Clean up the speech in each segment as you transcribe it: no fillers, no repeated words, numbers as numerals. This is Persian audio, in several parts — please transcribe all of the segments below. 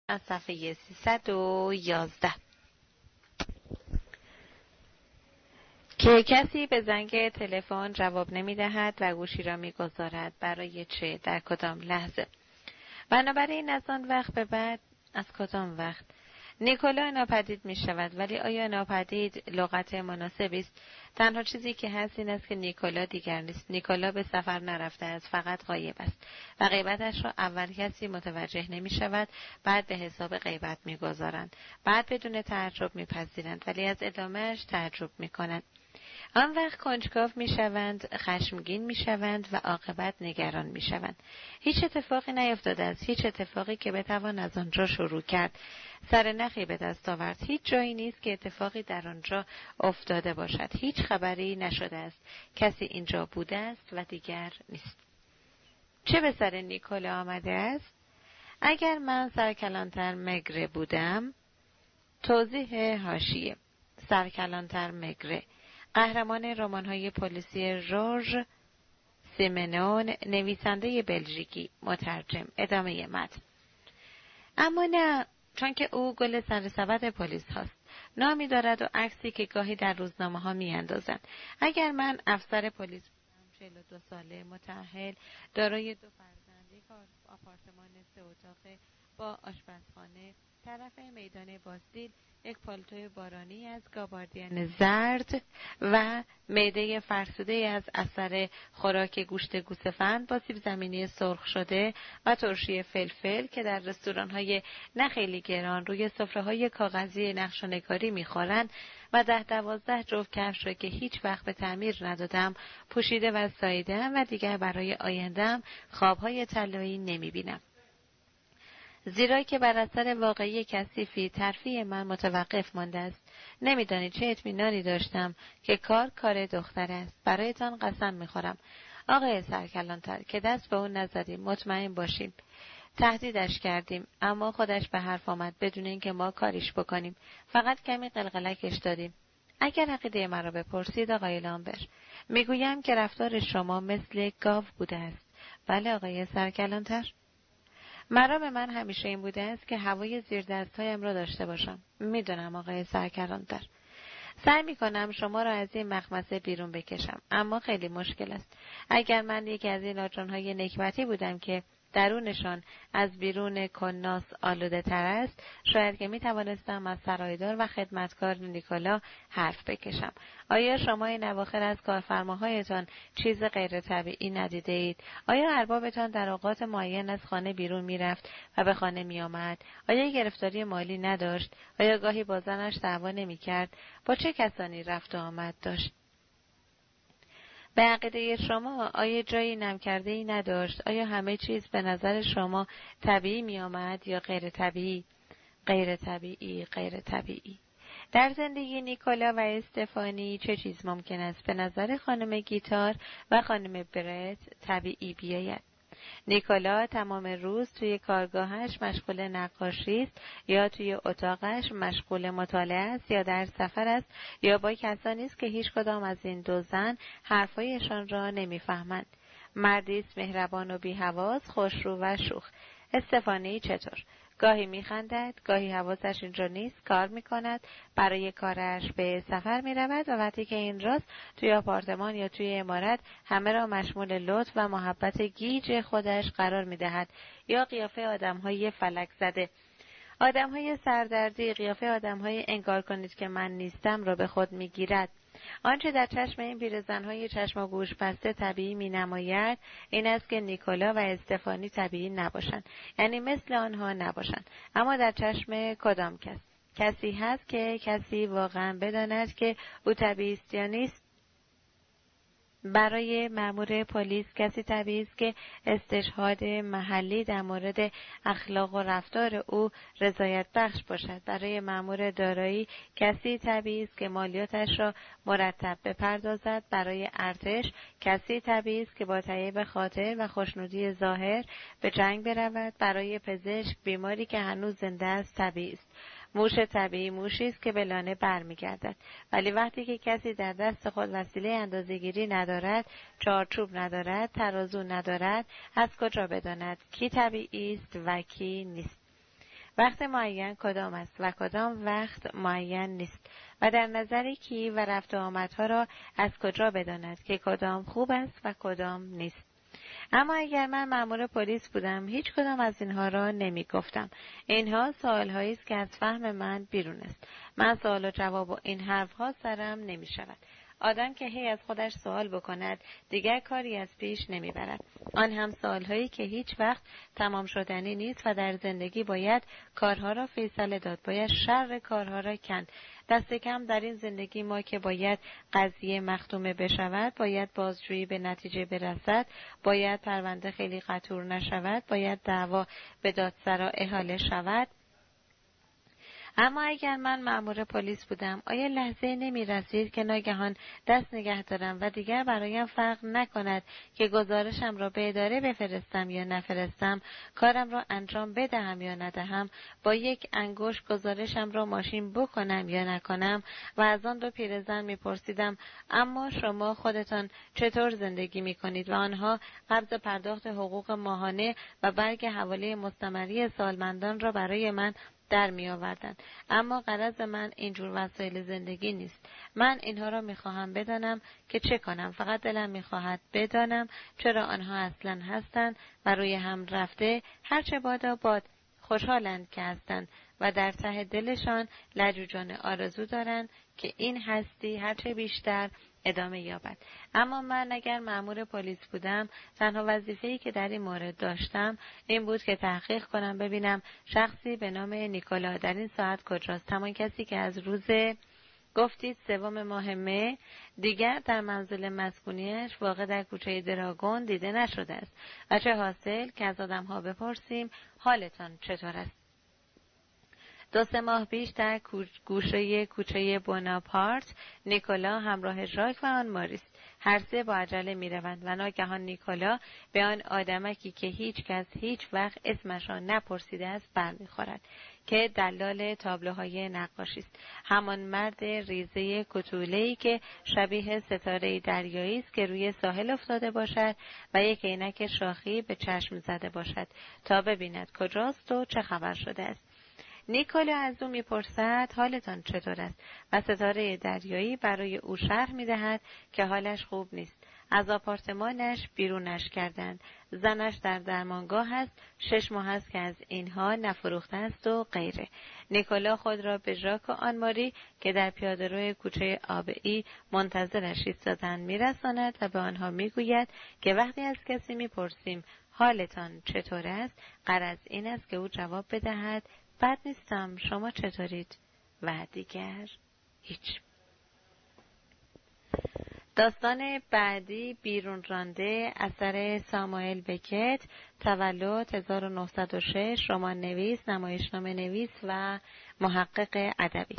از صفحه 311 که کسی به زنگ تلفن جواب نمی‌دهد و گوشی را می‌گذارد. برای چه؟ در کدام لحظه؟ بنابراین از آن وقت به بعد، از کدام وقت؟ نیکولا ناپدید می شود، ولی آیا ناپدید لغت مناسبی است؟ تنها چیزی که هست این است که نیکولا دیگر نیست. نیکولا به سفر نرفته است، فقط غایب است و غیبتش را اول کسی متوجه نمی شود، بعد به حساب غیبت می گذارند، بعد بدون تعجب می پذیرند، ولی از ادامهش تعجب می کنند. آن وقت کنجکاو می شوند، خشمگین می شوند و عاقبت نگران می شوند. هیچ اتفاقی نیفتاده است، هیچ اتفاقی که بتوان از آنجا شروع کرد، سر نخی به دست آورد. هیچ جایی نیست که اتفاقی در آنجا افتاده باشد. هیچ خبری نشده است. کسی اینجا بوده است و دیگر نیست. چه به سر نیکولا آمده است؟ اگر من سرکلانتر مگره بودم. توضیح حاشیه: سرکلانتر مگره، قهرمان رمان‌های پلیسی ژورژ سیمنون، نویسنده بلژیکی. مترجم. ادامه متن. اما نه، چون که او گل سر سبد پلیس هاست. نامی دارد و عکسی که گاهی در روزنامه ها می اندازند. اگر من افسر پلیس بودم، 42 ساله، متأهل، دارای 2 فرزند، یک آپارتمان 3 اتاقه با آشپزخانه، طرف میدان باستیل، یک پالتوی بارانی از گاباردین زرد و معده فرسوده از اثر خوراک گوشت گوسفند با سیب زمینی سرخ شده و ترشی فلفل که در رستوران‌های نه خیلی گران روی سفره‌های کاغذی نقشه‌نگاری می‌خورند و 10-12 جفت کفش را که هیچ وقت به تعمیر ندادم پوشیده و ساییده‌ام و دیگر برای آینده‌ام خواب‌های طلایی نمی‌بینم. زیرا که بر اثر واقعی کثیفی ترفیع من متوقف مانده است. نمیدانی چه اطمینانی داشتم که کار دختر است. برایتان قسم میخورم آقای سرکلانتر که دست به اون نزدیم، مطمئن باشیم. تهدیدش کردیم اما خودش به حرف آمد بدون اینکه ما کاریش بکنیم. فقط کمی قلقلکش دادیم. اگر عقیده مرا بپرسید آقای لامبر، میگویم که رفتار شما مثل گاو بوده است. بله آقای سرکلانتر. مرام من همیشه این بوده است که هوای زیر دستهایم را داشته باشم. میدونم آقای سرکلانتر. سعی میکنم شما را از این مخمصه بیرون بکشم، اما خیلی مشکل است. اگر من یکی از این آجرانهای نکبتی بودم که درونشان از بیرون کناس آلوده تر است، شاید که میتوانستم از سرایدار و خدمتکار نیکولا حرف بکشم. آیا شما این اواخر از کارفرماهایتان چیز غیر طبیعی ندیده اید؟ آیا اربابتان در اوقات معین از خانه بیرون میرفت و به خانه میآمد؟ آیا گرفتاری مالی نداشت؟ آیا گاهی با زنش دعوا نمیکرد؟ با چه کسانی رفت و آمد داشت؟ به عقیده شما آیا جایی نم کرده ای نداشت؟ آیا همه چیز به نظر شما طبیعی می آمد یا غیر طبیعی؟ غیر طبیعی، غیر طبیعی. در زندگی نیکولا و استفانی چه چیز ممکن است به نظر خانم گیتار و خانم برت طبیعی بیاید؟ نیکولا تمام روز توی کارگاهش مشغول نقاشی است یا توی اتاقش مشغول مطالعه است یا در سفر است یا با کسانی است که هیچ کدام از این دو زن حرفایشان را نمیفهمند. مردی است مهربان و بی‌حواس، خوشرو و شوخ. استفانی چطور؟ گاهی میخندد، گاهی حواسش اینجا نیست، کار میکند، برای کارش به سفر میرود و وقتی که اینجاست توی آپارتمان یا توی عمارت همه را مشمول لطف و محبت گیج خودش قرار میدهد یا قیافه آدم‌های فلک زده، آدم‌های سردردی، قیافه آدم‌های انگار کنید که من نیستم را به خود میگیرد. آنچه در چشم این پیرزن‌های چشم و گوش بسته طبیعی می‌نماید این است که نیکولا و استفانی طبیعی نباشند، یعنی مثل آنها نباشند. اما در چشم کدام کسی هست که کسی واقعا بداند که او طبیعی است یا نیست؟ برای مأمور پلیس کسی طبیعی است که استشهاد محلی در مورد اخلاق و رفتار او رضایت بخش باشد. برای مأمور دارایی کسی طبیعی است که مالیاتش را مرتب بپردازد. برای ارتش کسی طبیعی است که با طیب خاطر و خوشنودی ظاهر به جنگ برود. برای پزشک بیماری که هنوز زنده است طبیعی است. موش طبیعی موشی است که به لانه برمیگردد. ولی وقتی که کسی در دست خود وسیله اندازه‌گیری ندارد، چارچوب ندارد، ترازو ندارد، از کجا بداند کی طبیعی است و کی نیست؟ وقت معین کدام است و کدام وقت معین نیست و در نظر کی و رفت و آمدها را از کجا بداند که کدام خوب است و کدام نیست. اما اگر من مأمور پلیس بودم هیچ کدام از اینها را نمی گفتم. اینها سوالهایی است که از فهم من بیرون است. من سوال و جواب و این حرفها سرم نمی شود. آدم که هی از خودش سوال بکند دیگر کاری از پیش نمیبرد. آن هم سوالهایی که هیچ وقت تمام شدنی نیست و در زندگی باید کارها را فیصله داد، باید شر کارها را کند. دست کم در این زندگی ما که باید قضیه مختومه بشود، باید بازجویی به نتیجه برسد، باید پرونده خیلی قطور نشود، باید دعوا به دادسرا احاله شود. اما اگر من مأمور پلیس بودم آیا لحظه نمی رسید که ناگهان دست نگه دارم و دیگر برایم فرق نکند که گزارشم را به اداره بفرستم یا نفرستم، کارم را انجام بدهم یا ندهم، با یک انگشت گزارشم را ماشین بکنم یا نکنم؟ و از آن دو پیرزن می پرسیدم اما شما خودتان چطور زندگی می کنید؟ و آنها قبض پرداخت حقوق ماهانه و برگ حواله مستمری سالمندان را برای من در می آوردن. اما غرض من اینجور وسایل زندگی نیست. من اینها را می خواهم بدانم که چه کنم. فقط دلم می خواهد بدانم چرا آنها اصلا هستند و روی هم رفته هرچه بادا باد خوشحالند که هستند و در ته دلشان لجوجانه آرزو دارند که این هستی هرچه بیشتر ادامه یابد. اما من اگر مأمور پلیس بودم تنها وظیفه‌ای که در این مورد داشتم این بود که تحقیق کنم ببینم شخصی به نام نیکولا در این ساعت کجاست، همان کسی که از روز گفتید 3 ماه مه دیگر در منزل مسکونیش واقع در کوچه دراگون دیده نشده است و چه حاصل که از آدم‌ها بپرسیم حالتان چطور است. 2-3 ماه پیش در گوشه کوچه بوناپارت نیکولا همراه ژاک و آن ماریس هر سه با عجله میروند و ناگهان نیکولا به آن آدمکی که هیچ کس هیچ وقت اسمش را نپرسیده است برمیخورد که دلال تابلوهای نقاشی است. همان مرد ریزه کوتوله‌ای که شبیه ستاره دریایی است که روی ساحل افتاده باشد و یک عینک شاخی به چشم زده باشد تا ببیند کجاست و چه خبر شده است. نیکولا از او میپرسد حالتان چطور است و ستاره دریایی برای او شرح میدهد که حالش خوب نیست. از آپارتمانش بیرونش کردند. زنش در درمانگاه است. 6 ماه است که از اینها نفروخته است و غیره. نیکولا خود را به ژاک و آنماری که در پیاده‌روی کوچه آبئی منتظرش ایستادند میرساند و به آنها میگوید که وقتی از کسی میپرسیم حالتان چطور است غرض این است که او جواب بدهد بد نیستم، شما چطورید؟ و دیگر هیچ. داستان بعدی بیرون رانده اثر ساموئل بکت، تولد 1906، رمان نویس، نمایشنامه نویس و محقق ادبی.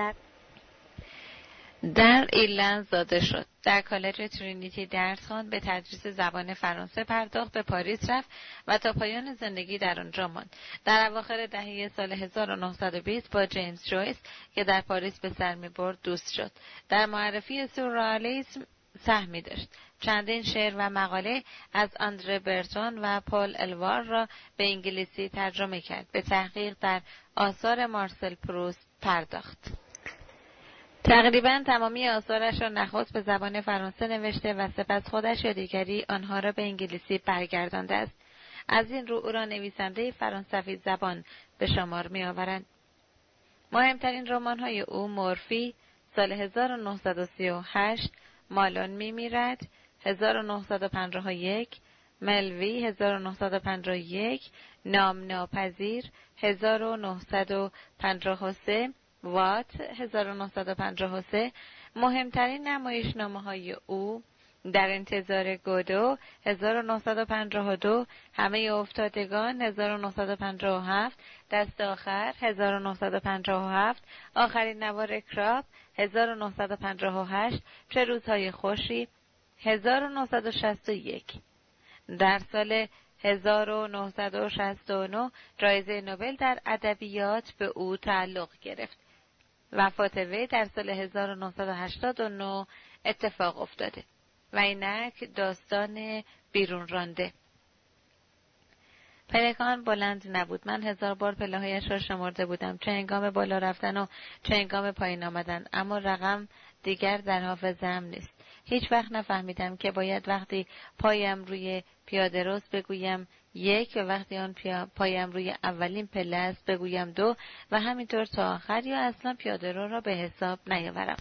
در ایرلند زاده شد. در کالج ترینیتی درس خواند، به تدریس زبان فرانسه پرداخت، به پاریس رفت و تا پایان زندگی در آنجا ماند. در اواخر دهه سال 1920 با جیمز جویس که در پاریس به سر می‌برد دوست شد. در معرفی سورئالیسم سهمی داشت. چندین شعر و مقاله از آندره برتون و پل الوار را به انگلیسی ترجمه کرد. به تحقیق در آثار مارسل پروست پرداخت. تقریباً تمامی آثارش را نخست به زبان فرانسه نوشته و سپس خودش یا دیگری آنها را به انگلیسی برگردانده است. از این رو او را نویسنده فرانسوی زبان به شمار می آورند. مهمترین رمان‌های او مورفی سال 1938، مالون می میرد 1951، ملوی 1951، نام ناپذیر 1953، وات 1953. مهمترین نمایشنامه‌های او در انتظار گودو 1952، همه افتادگان 1957، دست آخر 1957، آخرین نوار کراب 1958، چه روزهای خوشی 1961. در سال 1969 جایزه نوبل در ادبیات به او تعلق گرفت. وفات وی در سال 1989 اتفاق افتاده. و اینک داستان بیرون رانده. پلکان بلند نبود. من 1000 بار پله‌هایش را شمرده بودم، چه هنگام بالا رفتن و چه هنگام پایین آمدن، اما رقم دیگر در حافظه‌ام نیست. هیچ وقت نفهمیدم که باید وقتی پایم روی پیاده روست بگویم 1 و وقتی آن پایم روی اولین پله است بگویم 2 و همینطور تا آخر، یا اصلا پیاده رو را به حساب نیاورم.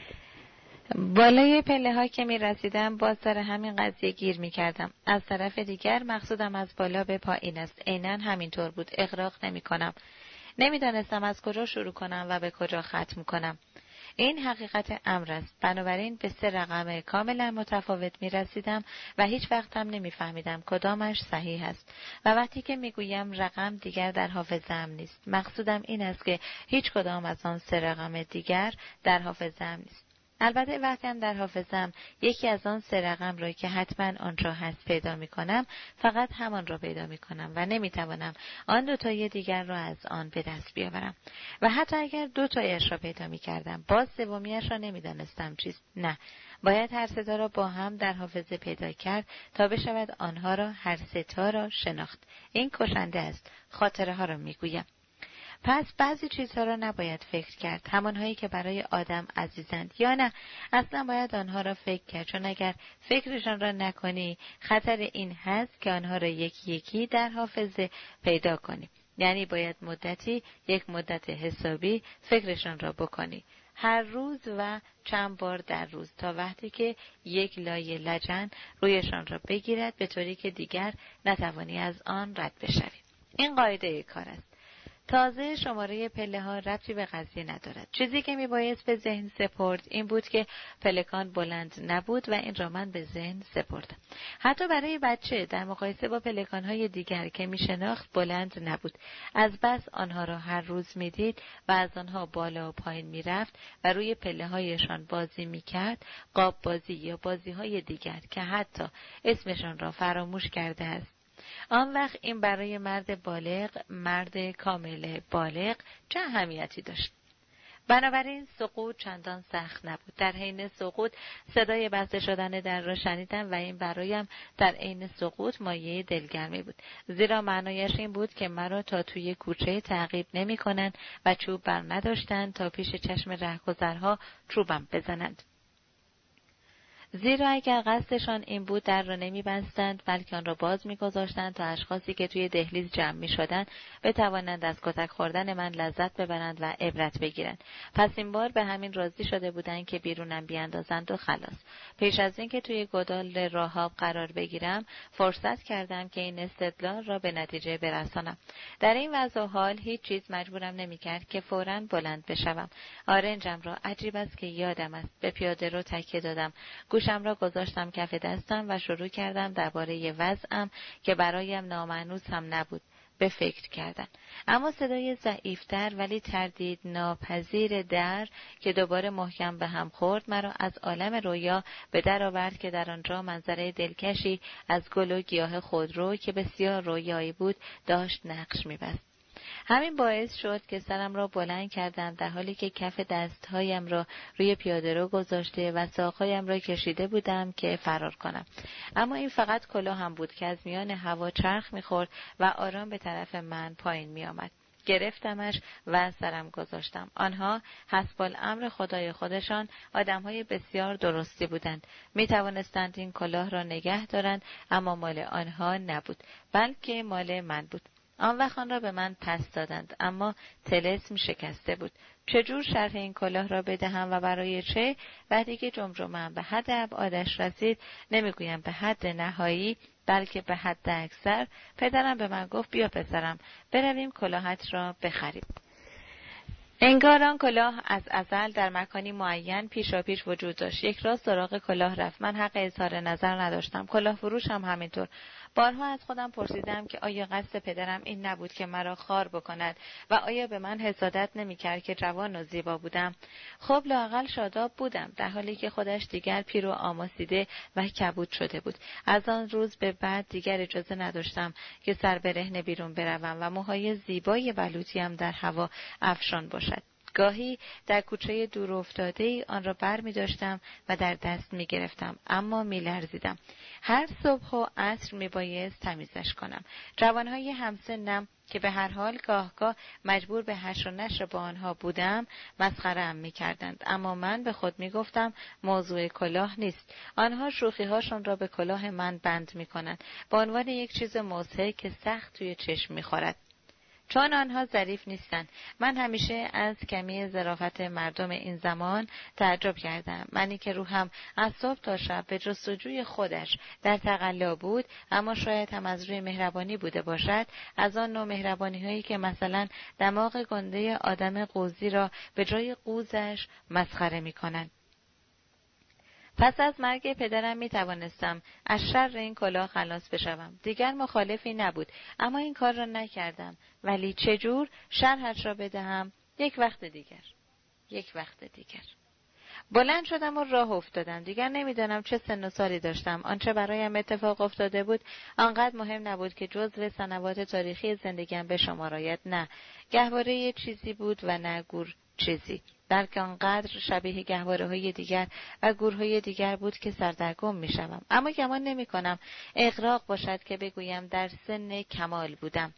بالای پله ها که می رسیدم باز سر همین قضیه گیر می کردم. از طرف دیگر مقصودم از بالا به پایین است. عیناً همینطور بود. اغراق نمی کنم. نمی دانستم از کجا شروع کنم و به کجا ختم کنم. این حقیقت امر است. بنابراین به 3 رقم کاملا متفاوت می رسیدم و هیچ وقت هم نمی فهمیدم کدامش صحیح است. و وقتی که می گویم رقم دیگر در حافظه‌ام نیست، مقصودم این است که هیچ کدام از آن 3 رقم دیگر در حافظه‌ام نیست. البته وقتی هم در حافظه‌ام یکی از آن 3 رقم را که حتما آنجا هست پیدا می کنم، فقط همان را پیدا می کنم و نمی توانم آن 2 تای دیگر را از آن به دست بیاورم. و حتی اگر 2 تایش را پیدا می کردم، باز سومیش را نمی دانستم چیست. نه، باید هر 3 تا را با هم در حافظه پیدا کرد تا بشود آنها را هر 3 تا را شناخت. این کشنده است. خاطره ها را می گویم. پس بعضی چیزها را نباید فکر کرد، همانهایی که برای آدم عزیزند، یا نه اصلا باید آنها را فکر کرد، چون اگر فکرشان را نکنی خطر این هست که آنها را یکی یکی در حافظه پیدا کنی. یعنی باید یک مدت حسابی فکرشان را بکنی، هر روز و چند بار در روز، تا وقتی که یک لایه لجن رویشان را بگیرد، به طوری که دیگر نتوانی از آن رد بشوی. این قاعده کار است. تازه شماره پله ها ربطی به قضیه ندارد. چیزی که میبایست به ذهن سپرد این بود که پلکان بلند نبود و این را من به ذهن سپردم. حتی برای بچه در مقایسه با پلکان های دیگر که میشناخت بلند نبود. از بس آنها را هر روز میدید و از آنها بالا و پایین میرفت و روی پله هایشان بازی میکرد، قاب بازی یا بازی های دیگر که حتی اسمشان را فراموش کرده است. آن وقت این برای مرد کامل بالغ چه اهمیتی داشت؟ بنابراین سقوط چندان سخت نبود. در حین سقوط صدای بسته شدن در را شنیدم و این برایم در حین سقوط مایه دلگرمی بود، زیرا معنایش این بود که مرا تا توی کوچه تعقیب نمی کنند و چوب بر نداشتند تا پیش چشم رهگذرها چوبم بزنند. زیرا اگر قصدشان این بود در را نمی بستند بلکه آن را باز می گذاشتند تا اشخاصی که توی دهلیز جمع می شدند بتوانند از کتک خوردن من لذت ببرند و عبرت بگیرند. پس این بار به همین راضی شده بودند که بیرونم بیاندازند و خلاص. پیش از اینکه توی گودال راهاب قرار بگیرم فرصت کردم که این استدلال را به نتیجه برسانم. در این وضع و حال هیچ چیز مجبورم نمی کرد که فوراً بلند بشوم. آرنجم را عجیب است که یادم است به پیاده رو تکیه دادم، گوشم را گذاشتم کف دستم و شروع کردم درباره وضعم که برایم نامانوس هم نبود به فکر کردن. اما صدای ضعیفتر ولی تردید ناپذیر در که دوباره محکم به هم خورد مرا از عالم رویا به در آورد که در آنجا منظره دلکشی از گل و گیاه خودرو که بسیار رویایی بود داشت نقش می‌بست. همین باعث شد که سرم را بلند کردم در حالی که کف دستهایم را روی پیاده‌رو گذاشته و ساقهایم را کشیده بودم که فرار کنم. اما این فقط کلاهم بود که از میان هوا چرخ می‌خورد و آرام به طرف من پایین می‌آمد. گرفتمش و سرم گذاشتم. آنها حسب الامر خدای خودشان آدم‌های بسیار درستی بودند. می‌توانستند این کلاه را نگه دارند، اما مال آنها نبود، بلکه مال من بود. آن وقت آن را به من پس دادند، اما طلسم شکسته بود. چجور شرح این کلاه را بدهم و برای چه؟ وقتی که جمجمه‌ام به حد ابعادش رسید، نمیگویم به حد نهایی بلکه به حد اکثر، پدرم به من گفت بیا پسرم برویم کلاهت را بخریم. انگار آن کلاه از ازل در مکانی معین پیشاپیش وجود داشت. یک راست سراغ کلاه رفت. من حق اظهار نظر نداشتم. کلاه فروش هم همینطور. بارها از خودم پرسیدم که آیا قصد پدرم این نبود که مرا خوار بکند و آیا به من حسادت نمی‌کرد که جوان و زیبا بودم؟ خب لااقل شاداب بودم، در حالی که خودش دیگر پیر و آماسیده و کبود شده بود. از آن روز به بعد دیگر اجازه نداشتم که سر برهنه بیرون بروم و موهای زیبای بلوطیم در هوا افشان باشد. گاهی در کوچه دور افتاده‌ای آن را بر می داشتم و در دست می گرفتم، اما می لرزیدم. هر صبح و عصر می بایست تمیزش کنم. جوانهای همسنم که به هر حال گاه مجبور به حشر و نشر با آنها بودم مسخره‌ام می کردند، اما من به خود می گفتم موضوع کلاه نیست. آنها شوخی‌هاشان را به کلاه من بند می کنند به عنوان یک چیز مضحک که سخت توی چشم می خورد. چون آنها ظریف نیستند. من همیشه از کمی ظرافت مردم این زمان تعجب کردم. منی که روحم از صبح تا شب به جستجوی خودش در تقلا بود، اما شاید هم از روی مهربانی بوده باشد، از آن نوع مهربانی هایی که مثلا دماغ گنده آدم قوزی را به جای قوزش مسخره می کنند. پس از مرگ پدرم می توانستم از شر این کلاه خلاص بشوم. دیگر مخالفی نبود، اما این کار را نکردم. ولی چجور شرحش را بدهم؟ یک وقت دیگر. بلند شدم و راه افتادم. دیگر نمیدانم چه سن و سالی داشتم. آنچه برایم اتفاق افتاده بود آنقدر مهم نبود که جزو سنوات تاریخی زندگیم به شمار آید. نه گهواره چیزی بود و نه گور چیزی، بلکه آنقدر شبیه گهواره‌های دیگر و گورهای دیگر بود که سردرگم می‌شوم. اما گمان نمی‌کنم اغراق باشد که بگویم در سن کمال بودم،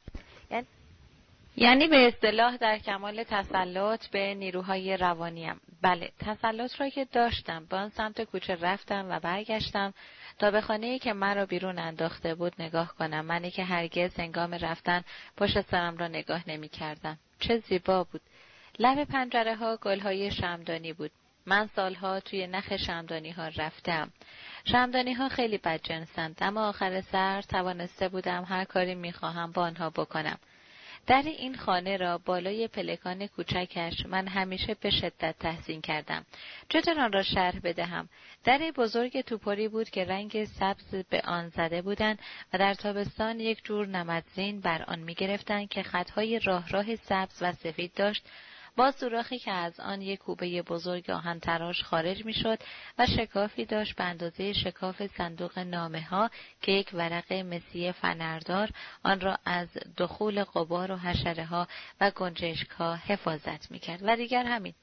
یعنی به اصطلاح در کمال تسلط به نیروهای روانیم. بله، تسلط را که داشتم. به آن سمت کوچه رفتم و برگشتم تا به خانه‌ای که مرا بیرون انداخته بود نگاه کنم. منی که هرگز هنگام رفتن پشت سرم را نگاه نمی‌کردم. چه زیبا بود. لب پنجره‌ها گل‌های شمعدانی بود. من سالها توی نخ شمعدانی‌ها رفتم. شمعدانی‌ها خیلی بدجنسند، اما آخر سر توانسته بودم هر کاری می‌خواهم با آنها بکنم. در این خانه را بالای پلکان کوچکش من همیشه به شدت تحسین کردم. چطور آن را شرح بدهم؟ در بزرگ توپری بود که رنگ سبز به آن زده بودند و در تابستان یک جور نمدزین بر آن می‌گرفتند که خطهای راه سبز و سفید داشت، با سوراخی که از آن یک کوبه بزرگ آهن تراش خارج می‌شد و شکافی داشت به اندازه شکاف صندوق نامه‌ها که یک ورق مسی فنردار آن را از دخول غبار و حشره‌ها و گنجشک‌ها حفاظت می‌کرد. و دیگر همین.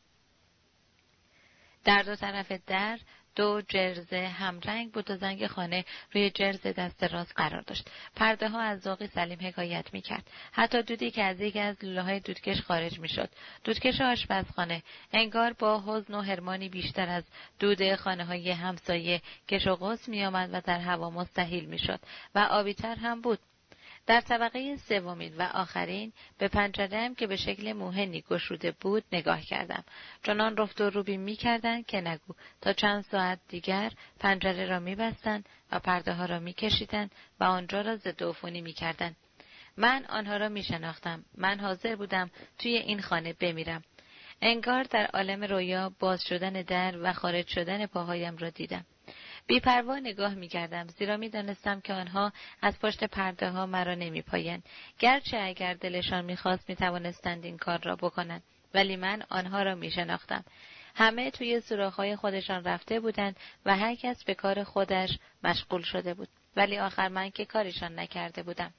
در دو طرف در دو جرز همرنگ بود و زنگ خانه روی جرز دست راست قرار داشت. پرده ها از ذوقی سلیم حکایت می‌کرد. حتی دودی که از یکی از لوله‌های دودکش خارج می‌شد. دودکش آشپزخانه انگار با حزن و حرمانی بیشتر از دود خانه‌های همسایه کش و قوس می‌آمد و در هوا مستحیل می‌شد و آبی‌تر هم بود. در طبقه سومین و آخرین به پنجره‌ام که به شکل موهنی گشوده بود نگاه کردم. چنان رفت و روبی می‌کردند که نگو. تا چند ساعت دیگر پنجره را می‌بستند و پرده‌ها را می‌کشیدند و آنجا را ضد عفونی می‌کردند. من آنها را می‌شناختم. من حاضر بودم توی این خانه بمیرم. انگار در عالم رویا باز شدن در و خارج شدن پاهایم را دیدم. بی‌پروا نگاه می‌کردم، زیرا می‌دانستم که آنها از پشت پرده ها مرا نمی‌پایند. گرچه اگر دلشان می‌خواست می‌توانستند این کار را بکنند، ولی من آنها را می‌شناختم. همه توی سوراخ‌های خودشان رفته بودند و هر کس به کار خودش مشغول شده بود. ولی آخر من که کاریشان نکرده بودم.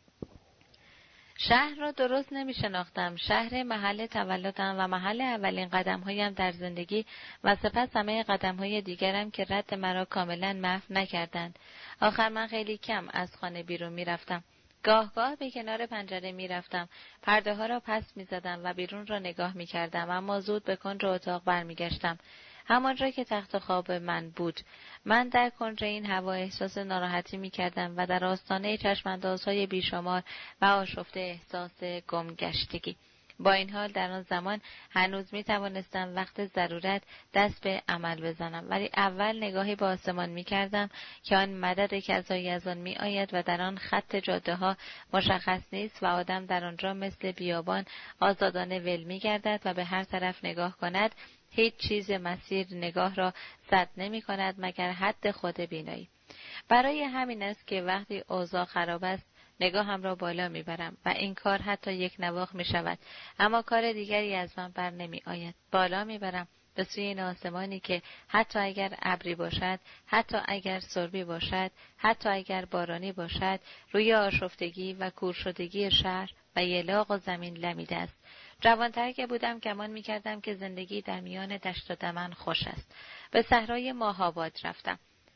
شهر را درست نمی شناختم. شهر محل تولدم و محل اولین قدم‌هایم در زندگی و سپس همه قدم‌های دیگرم که رد مرا کاملا محو نکردند. آخر من خیلی کم از خانه بیرون می رفتم. گاه به کنار پنجره می رفتم. پرده ها را پس می زدم و بیرون را نگاه می کردم، اما زود به کنج اتاق برمی گشتم. همانجا که تخت خواب من بود. من در کنج این هوا احساس ناراحتی می کردم و در آستانه چشماندازهای بیشمار و آشفته احساس گمگشتگی. با این حال در آن زمان هنوز می توانستم وقت ضرورت دست به عمل بزنم، ولی اول نگاهی به آسمان می کردم که آن مدد کذایی از آن می آید و در آن خط جاده ها مشخص نیست و آدم در آنجا مثل بیابان آزادانه ول می گردد و به هر طرف نگاه کند هیچ چیز مسیر نگاه را سد نمی کند مگر حد خود بینایی. برای همین است که وقتی اوضاع خراب است نگاهم را بالا می برم و این کار حتی یک نواخت می شود، اما کار دیگری از من بر نمی آید. بالا می برم به سوی این آسمانی که حتی اگر ابری باشد، حتی اگر سربی باشد، حتی اگر بارانی باشد، روی آشفتگی و کور شدگی شهر و یلاق و زمین لمیده است. جوانتر که بودم گمان می‌کردم که زندگی در میان دشت و دمن خوش است. به صحرای ماه‌آباد رفتم.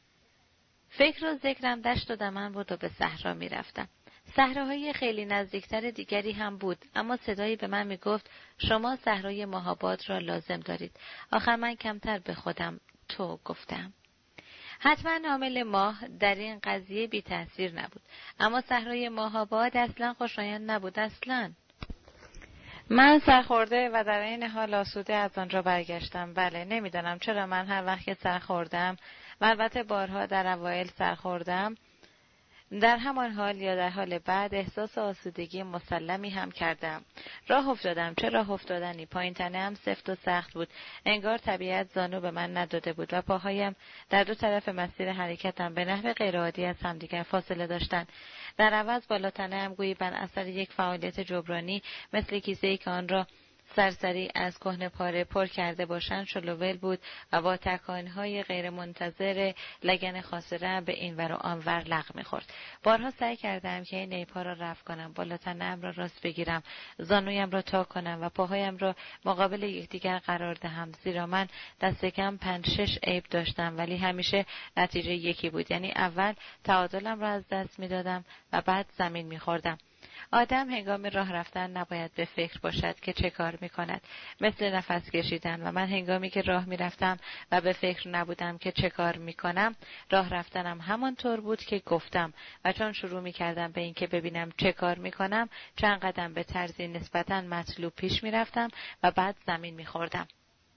فکر و ذکرم دشت و دمن بود و به صحرا می‌رفتم. صحراهای خیلی نزدیکتر دیگری هم بود، اما صدایی به من میگفت شما صحرای ماه‌آباد را لازم دارید. آخر من کمتر به خودم تو گفتم. حتما عامل ماه در این قضیه بی تأثیر نبود، اما صحرای ماه‌آباد اصلا خوشایند نبود. اصلا من سرخورده و در این حال آسوده از آنجا برگشتم. بله، نمیدانم چرا من هر وقت که سرخوردم و البته بارها در اوایل سرخوردم، در همان حال یا در حال بعد احساس آسودگی مسلمی هم کردم. راه افتادم، چه راه افتادنی! پایین تنه هم سفت و سخت بود، انگار طبیعت زانو به من نداده بود و پاهایم در دو طرف مسیر حرکتم به نحو غیرعادی از همدیگر فاصله داشتند. در عوض بالا تنه هم گویی بر اثر یک فعالیت جبرانی مثل کیسه‌ای که آن را سرسری از کهنه پاره پر کرده باشند شلوول بود و با تکانهای غیر منتظر لگن خاصره به این ور و آن ور لغ می‌خورد. بارها سعی کردم که این نیپا را رفع کنم، بالا تنه‌ام را راست بگیرم، زانویم را تا کنم و پاهایم را مقابل یکدیگر قرار دهم، زیرا من دست کم 5-6 عیب داشتم، ولی همیشه نتیجه یکی بود، یعنی اول تعادلم را از دست می‌دادم و بعد زمین می‌خوردم. آدم هنگام راه رفتن نباید به فکر باشد که چه کار می کند، مثل نفس کشیدن، و من هنگامی که راه می رفتم و به فکر نبودم که چه کار می کنم، راه رفتنم همانطور بود که گفتم و چون شروع می کردم به این که ببینم چه کار می کنم، چند قدم به طرزی نسبتاً مطلوب پیش می رفتم و بعد زمین می خوردم.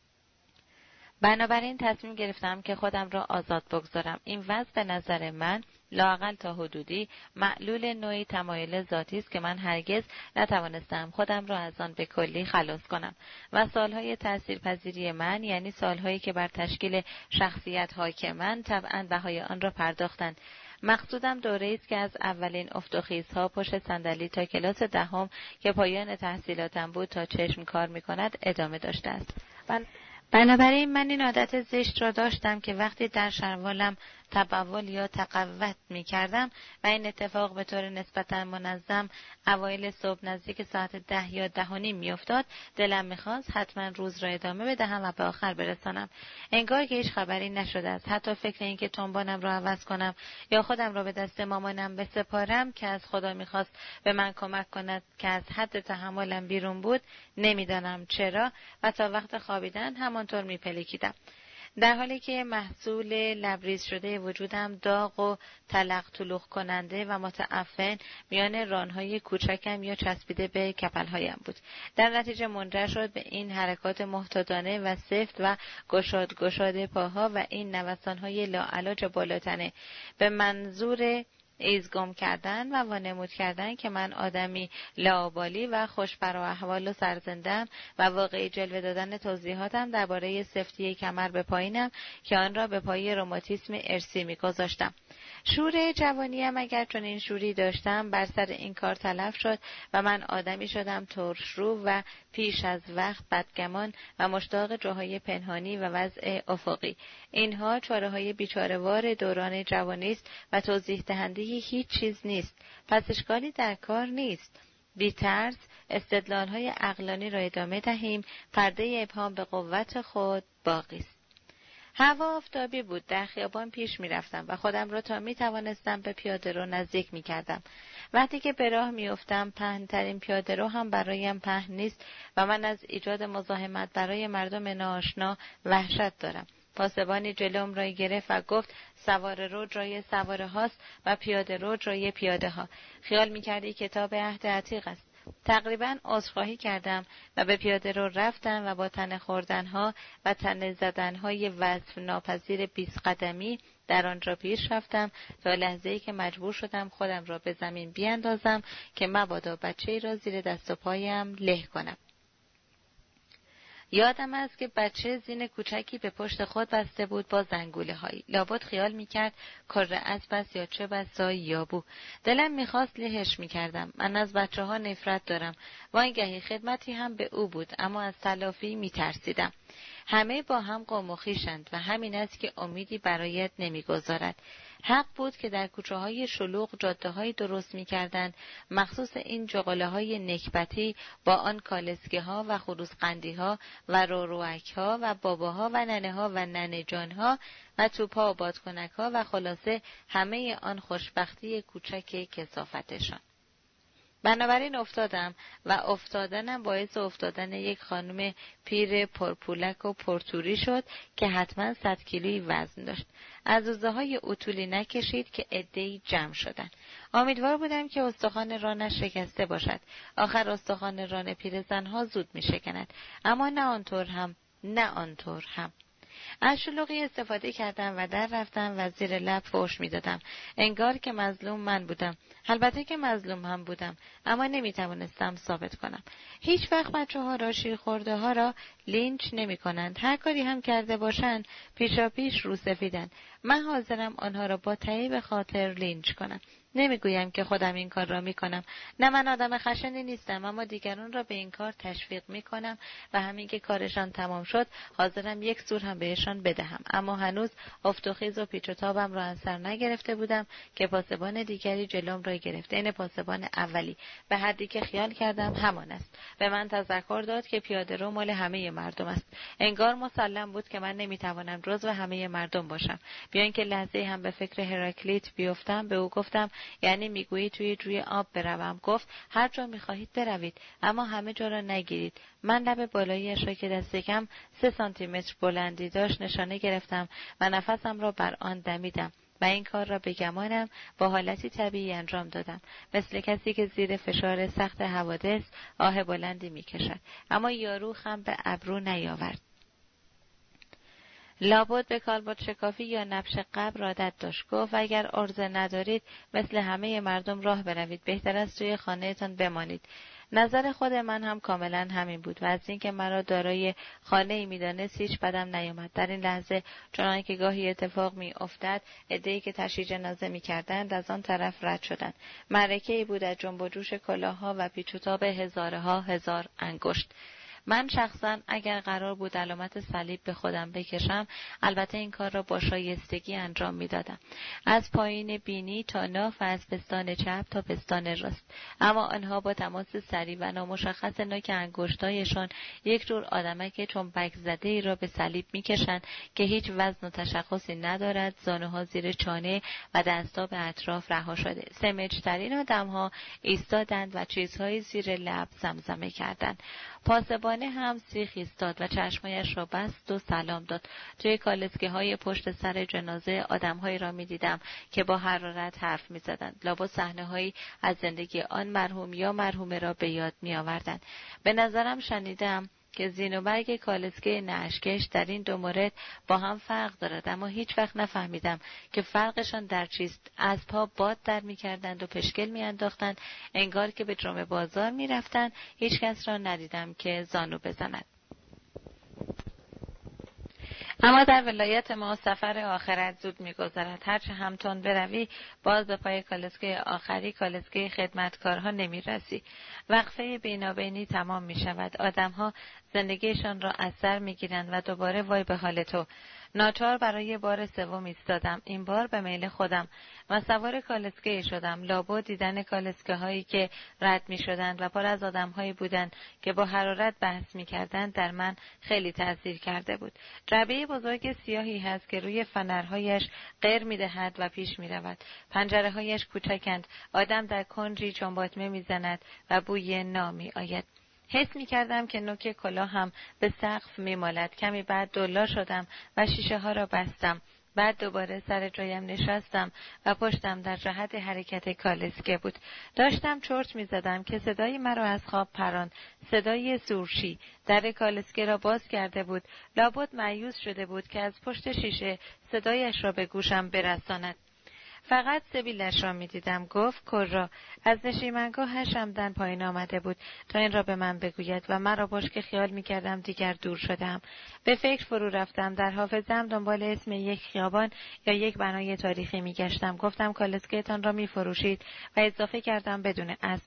بنابراین تصمیم گرفتم که خودم را آزاد بگذارم. این وضع به نظر من لااقل تا حدودی معلول نوعی تمایل ذاتی است که من هرگز نتوانستم خودم را از آن به کلی خلاص کنم و سالهای تأثیرپذیری من، یعنی سالهایی که بر تشکیل شخصیت حاکمند، طبعاً بهای آن را پرداختند. مقصودم دوره است که از اولین افت و خیزها پشت صندلی تا کلاس دهم که پایان تحصیلاتم بود تا چشم کار می‌کند ادامه داشته است. بنابراین من این عادت زشت را داشتم که وقتی در شروالم تبول یا تقوت می کردم و این اتفاق به طور نسبتاً منظم اوایل صبح نزدیک ساعت 10 یا 10:30 می افتاد، دلم می خواست حتما روز را ادامه بدهم و به آخر برسانم. انگار که هیچ خبری نشده است. حتی فکر این که تنبانم را عوض کنم یا خودم را به دست مامانم بسپارم که از خدا می خواست به من کمک کند که از حد تحملم بیرون بود، نمیدانم چرا، و تا وقت خوابیدن همانطور می پلکیدم. در حالی که محصول لبریز شده وجودم داغ و تلق تلوخ کننده و متعفن میان رانهای کوچکم یا چسبیده به کپلهایم بود. در نتیجه منجر شد به این حرکات محتاطانه و سفت و گشاد پاها و این نوسانهای لاعلاج بالاتنه به منظور ایزگم کردن و وانمود کردن که من آدمی لاابالی و خوشبر و احوال و سرزندم و واقعی جلوه دادن توضیحاتم درباره سفتی کمر به پایینم که آن را به پای روماتیسم ارثی می‌گذاشتم. شور جوانیم، اگر چون این شوری داشتم، بر سر این کار تلف شد و من آدمی شدم ترشرو و پیش از وقت بدگمان و مشتاق جاهای پنهانی و وضع افقی. اینها چاره‌های بیچاره‌وار دوران جوانی است و توضیح دهنده هیچ چیز نیست. پس اشکالی در کار نیست. بی ترس استدلال‌های عقلانی را ادامه دهیم. پرده ابهام به قوت خود باقی است. هوا آفتابی بود. در خیابان پیش می رفتم و خودم را تا می توانستم به پیاده رو نزدیک می کردم. وقتی که به راه می افتم، پهن‌ترین پیاده رو هم برایم پهن نیست و من از ایجاد مزاحمت برای مردم ناآشنا وحشت دارم. پاسبانی جلوم را گرفت و گفت سوار رو جای سواره هاست و پیاده رو جای پیاده ها. خیال می کردی کتاب عهد عتیق است. تقریباً عذرخواهی کردم و به پیاده رو رفتم و با تنه خوردنها و تنه زدنهای وصف ناپذیر 20 قدمی در آنجا پیش رفتم تا لحظه‌ای که مجبور شدم خودم را به زمین بیاندازم که مبادا بچه‌ای را زیر دست و پایم له کنم. یادم است که بچه زین کوچکی به پشت خود بسته بود با زنگوله هایی. لابد خیال میکرد کره اسب است یا چه بسا یابو. دلم میخواست لهش میکردم. من از بچه ها نفرت دارم. وانگهی خدمتی هم به او بود، اما از تلافی میترسیدم. همه با هم قوم و خویشند و همین است که امیدی برایت نمیگذارد. حق بود که در کوچه‌های شلوغ جاده‌های درست می‌کردند، مخصوص این جغله‌های نکبتی با آن کالسکه‌ها و خروسقندی‌ها و روروک‌ها و باباها و ننه‌ها و ننه‌جان‌ها و توپ‌ها و بادکنک‌ها و خلاصه همه آن خوشبختی کوچک کثافتشان. بنابراین افتادم و افتادنم باعث افتادن یک خانم پیر پرپولک و پرتوری شد که حتما 100 کیلویی وزن داشت. از روزهای اطولی نکشید که عده‌ای جمع شدند. امیدوار بودم که استخوان رانش شکسته باشد. آخر استخوان ران پیرزنها زود می شکند. اما نه آنطور هم. از شلوغی استفاده کردم و در رفتم و زیر لب فحش می دادم. انگار که مظلوم من بودم. البته که مظلوم هم بودم، اما نمی توانستم ثابت کنم. هیچ وقت بچه ها را، شیر خورده ها را لینچ نمی کنند. هر کاری هم کرده باشند پیشا پیش رو سفیدند. من حاضرم آنها را با طیب خاطر لینچ کنم. نمیگویم که خودم این کار را میکنم. نه، من آدم خشنی نیستم، اما دیگران را به این کار تشویق میکنم و همین که کارشان تمام شد حاضرم یک سور هم بهشان بدهم. اما هنوز افت و خیز و پیچ و تابم را از سر نگرفته بودم که پاسبان دیگری جلوم را گرفت. این پاسبان اولی به حدی که خیال کردم همان است. به من تذکر داد که پیاده رو مال همه مردم است. انگار مسلم بود که من نمیتوانم جزو همه مردم باشم. بیان که لحظه هم به فکر هراکلیت بیفتم، به او گفتم یعنی میگویی توی جوی آب بروم؟ گفت هر جا میخواهید بروید، اما همه جا را نگیرید. من لب بالاییش را که دست کم 3 سانتیمتر بلندی داشت نشانه گرفتم و نفسم را بر آن دمیدم و این کار را به گمانم با حالتی طبیعی انجام دادم، مثل کسی که زیر فشار سخت حوادث آه بلندی میکشد. اما یارو خم به ابرو نیاورد. لابد به کالبد شکافی یا نبش قبر عادت داشت. گفت اگر عرضه ندارید مثل همه مردم راه بروید، بهتر است توی خانه‌تان بمانید. نظر خود من هم کاملا همین بود و از اینکه مرا دارای خانه‌ای می‌دانست هیچ بدم نیامد. در این لحظه چنان که گاهی اتفاق می‌افتد، عده‌ای که تشییع جنازه می‌کردند از آن طرف رد شدند. معرکه‌ای بود از جنب و جوش کلاه‌ها و پیچ و تاب هزارها هزار انگشت. من شخصا اگر قرار بود علامت صلیب به خودم بکشم، البته این کار را با شایستگی انجام میدادم، از پایین بینی تا ناف و از پستان چپ تا پستان راست. اما آنها با تماس سریع و نامشخص نوک انگشتایشان یک جور آدمک چنبک زده ای را به صلیب میکشند که هیچ وزن و تشخصی ندارد. زانوها زیر چانه و دستا به اطراف رها شده. سمجترین آدمها ایستادند و چیزهایی زیر لب زمزمه کردند. پاسبانه هم سیخ ایستاد و چشمایش را بست و سلام داد. توی کالسکه‌های پشت سر جنازه آدم‌هایی را می‌دیدم که با حرارت حرف می‌زدند. لابد صحنه‌هایی از زندگی آن مرحوم یا مرحومه را به یاد می‌آوردند. به نظرم شنیدم که زین و برگ کالسکه نعشکش در این دو مورد با هم فرق دارد، اما هیچ وقت نفهمیدم که فرقشان در چیست. از پا باد در می‌کردند و پشگل می‌انداختند، انگار که به جمعه بازار می‌رفتند. هیچ کس را ندیدم که زانو بزند. اما در ولایت ما سفر آخرت زود می‌گذرد. هرچه همتون بروی باز به پای کالسکه آخری، کالسکه خدمتکارها نمی‌رسی. وقفه بینابینی تمام می‌شود. آدم‌ها زندگیشان را از سر می‌گیرند و دوباره وای به حال تو. ناچار برای بار 3 ایستادم، این بار به میل خودم و سوار کالسکه شدم. لابد دیدن کالسکه هایی که رد می شدند و پر از آدم هایی بودند که با حرارت بحث می کردند در من خیلی تأثیر کرده بود. جعبه بزرگ سیاهی هست که روی فنرهایش غیر می دهد و پیش می رود. پنجره هایش کوچکند. آدم در کنجی چنباتمه می زند و بوی نامی آید. حس می کردم که نوک کلاه هم به سقف می مالد. کمی بعد دولا شدم و شیشه ها را بستم. بعد دوباره سر جایم نشستم و پشتم در جهت حرکت کالسکه بود. داشتم چرت می زدم که صدای مرا از خواب پراند. صدای زورشی در کالسکه را باز کرده بود. لابد مایوس شده بود که از پشت شیشه صدایش را به گوشم برساند. فقط سبیلش را می دیدم. گفت کرا. از نشیمنگاهش همدن پایین آمده بود تا این را به من بگوید و مرا باش که خیال می کردم دیگر دور شدم. به فکر فرو رفتم. در حافظه‌ام دنبال اسم یک خیابان یا یک بنای تاریخی می گشتم. گفتم کالسکه‌تان را می فروشید و اضافه کردم بدون اسب.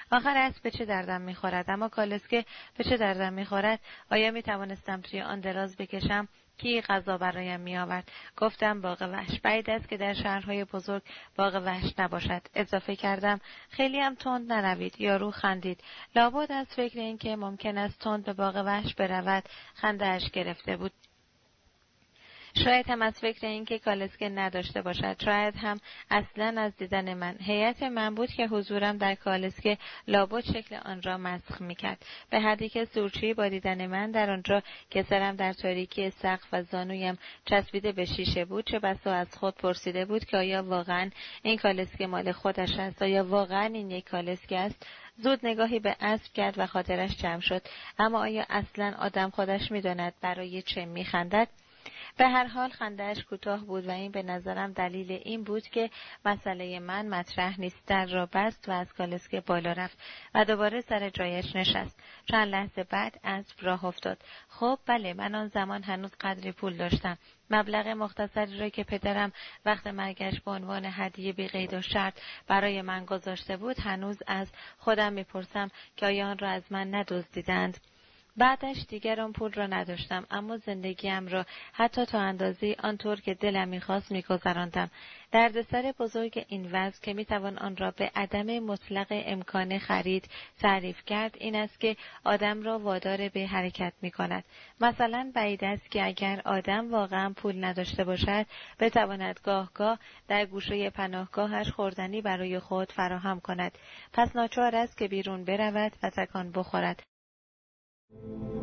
آخر اسب به چه دردم میخورد؟ اما کالسکه به چه دردم میخورد؟ آیا میتوانستم توی آن دراز بکشم؟ کی غذا برایم میآورد؟ گفتم باغ وحش. بعید است که در شهرهای بزرگ باغ وحش نباشد. اضافه کردم خیلی هم تند نروید. یارو خندید. لابد از فکر این که ممکن است تند به باغ وحش برود خنده‌اش گرفته بود. شاید هم از فکر این که کالسکه نداشته باشد. شاید هم اصلا از دیدن من. هیئت من بود که حضورم در کالسکه لابد شکل آن را مسخ میکرد. به حدی که سورچی با دیدن من در آنجا که سرم در تاریکی سقف و زانویم چسبیده به شیشه بود، چه بسا از خود پرسیده بود که آیا واقعا این کالسکه مال خودش است؟ آیا واقعا این یک کالسکه است؟ زود نگاهی به اسب کرد و خاطرش جمع شد. اما آیا اصلا آدم خودش میداند برای چه میخندد؟ به هر حال خنده‌اش کوتاه بود و این به نظرم دلیل این بود که مسئله من مطرح نیست. در را بست و از کالسکه بالا رفت و دوباره سر جایش نشست. چند لحظه بعد اسب راه افتاد. خب بله، من آن زمان هنوز قدری پول داشتم. مبلغ مختصری را که پدرم وقت مرگش به عنوان هدیه بی قید و شرط برای من گذاشته بود هنوز از خودم میپرسم که آیا آن را از من ندزدیدند. بعدش دیگر آن پول را نداشتم، اما زندگیم را حتی تا اندازه آنطور که دلم می‌خواست می‌گذراندم. دردسر بزرگ این وضع که میتوان آن را به عدم مطلق امکان خرید تعریف کرد این است که آدم را وادار به حرکت می‌کند. مثلا بعید است که اگر آدم واقعا پول نداشته باشد بتواند گاه در گوشه پناهگاهش خوردنی برای خود فراهم کند. پس ناچار است که بیرون برود و تکان بخورد.